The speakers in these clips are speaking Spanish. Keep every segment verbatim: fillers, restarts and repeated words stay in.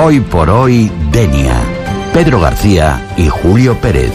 Hoy por hoy, Denia. Pedro García y Julio Pérez.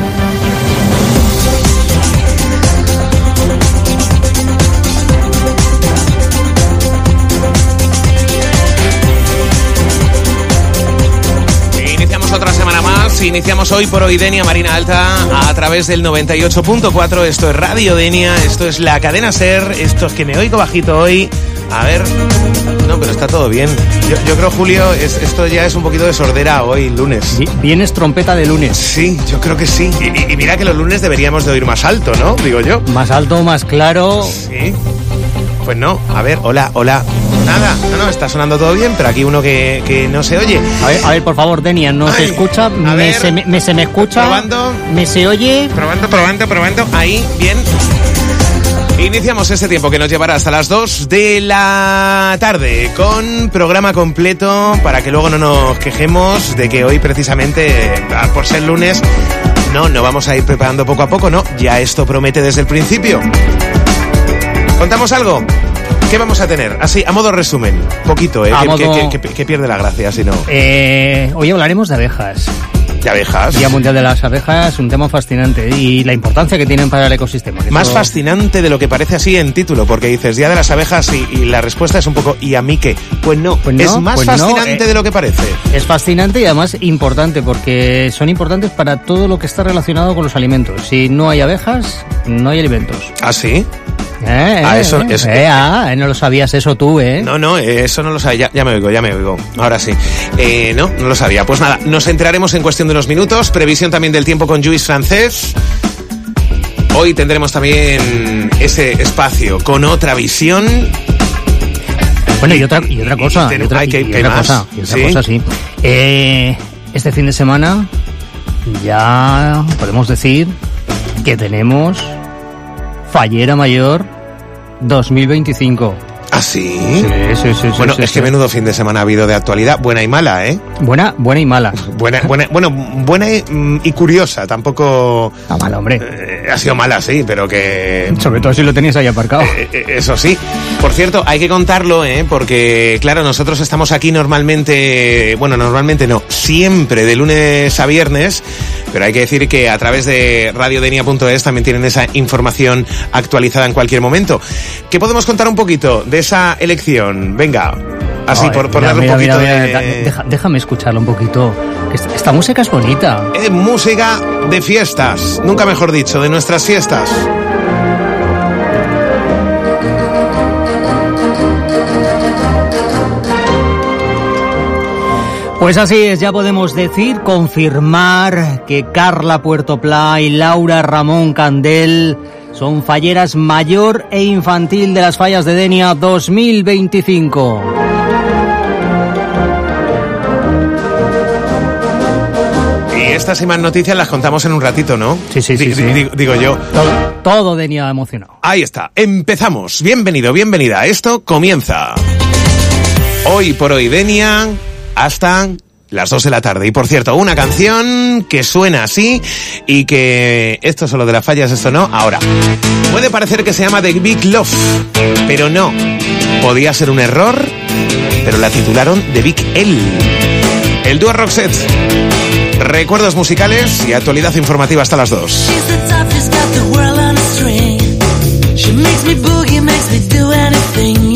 Otra semana más, iniciamos Hoy por Hoy Denia, Marina Alta, a través del noventa y ocho punto cuatro. Esto es Radio Denia, esto es la cadena SER, esto es que me oigo bajito hoy. A ver, no, pero está todo bien. Yo, yo creo, Julio, es, esto ya es un poquito de sordera hoy, lunes. ¿Vienes trompeta de lunes? Sí, yo creo que sí. Y, y mira que los lunes deberíamos de oír más alto, ¿no? Digo yo. Más alto, más claro. Sí. Pues no, a ver, hola, hola. Nada, no, no, está sonando todo bien, pero aquí uno que, que no se oye. A ver, a ver, por favor, Denia, ¿no Ay, se escucha? Me, ver, se, me, se me escucha? Probando. ¿Me se oye? Probando, probando, probando. Ahí, bien. Iniciamos este tiempo que nos llevará hasta las dos de la tarde con programa completo para que luego no nos quejemos de que hoy precisamente, por ser lunes, no, no vamos a ir preparando poco a poco, no, ya esto promete desde el principio. ¿Contamos algo? ¿Qué vamos a tener? Así, a modo resumen, poquito, ¿eh? A que, modo... que, que, que pierde la gracia, si no. Eh, hoy hablaremos de abejas. ¿De abejas? Día Mundial de las Abejas, un tema fascinante y la importancia que tienen para el ecosistema. Más eso... fascinante de lo que parece así en título, porque dices Día de las Abejas y, y la respuesta es un poco ¿y a mí qué? Pues no, pues no es más pues fascinante no, eh, de lo que parece. Es fascinante y además importante, porque son importantes para todo lo que está relacionado con los alimentos. Si no hay abejas, no hay alimentos. ¿Ah, sí? Eh, ah, eso, eh, eso eh, ah, no lo sabías eso tú, ¿eh? No, no, eso no lo sabía, ya, ya me oigo, ya me oigo, ahora sí. Eh, no, no lo sabía. Pues nada, nos enteraremos en cuestión de unos minutos, previsión también del tiempo con Lluís Francés. Hoy tendremos también ese espacio con otra visión. Bueno, y otra, y otra cosa, y, ten, y otra, hay que, y que otra más. cosa, y otra ¿Sí? cosa, sí. Eh, este fin de semana ya podemos decir que tenemos Fallera Mayor dos mil veinticinco. ¿Ah, sí? Sí, sí, sí. Bueno, sí, es sí, que sí. menudo fin de semana ha habido de actualidad, buena y mala, ¿eh? Buena, buena y mala. Buena, buena, bueno, buena y, y curiosa, tampoco... Ah, mala, hombre. Eh, ha sido mala, sí, pero que... Sobre todo si lo tenías ahí aparcado. Eh, eh, eso sí. Por cierto, hay que contarlo, ¿eh? Porque, claro, nosotros estamos aquí normalmente... Bueno, normalmente no, siempre de lunes a viernes, pero hay que decir que a través de radio denia punto es también tienen esa información actualizada en cualquier momento. ¿Qué podemos contar un poquito de esa elección? Venga, así Ay, por, por mira, darle mira, un poquito mira, de... mira, deja, déjame escucharlo un poquito. Esta, esta música es bonita. Es música de fiestas, nunca mejor dicho, de nuestras fiestas. Pues así es, ya podemos decir, confirmar que Carla Puerto Pla y Laura Ramón Candel son falleras mayor e infantil de las fallas de Denia dos mil veinticinco. Y estas y más noticias las contamos en un ratito, ¿no? Sí, sí, sí. D- sí. Digo, digo yo. Todo, todo Denia emocionado. Ahí está, empezamos. Bienvenido, bienvenida. Esto comienza. Hoy por hoy Denia hasta las dos de la tarde. Y por cierto, una canción que suena así y que esto solo de las fallas, esto no. Ahora, puede parecer que se llama The Big Love, pero no. Podía ser un error, pero la titularon The Big L. El dúo Roxette. Recuerdos musicales y actualidad informativa hasta las dos. She makes me boogie, makes me do anything.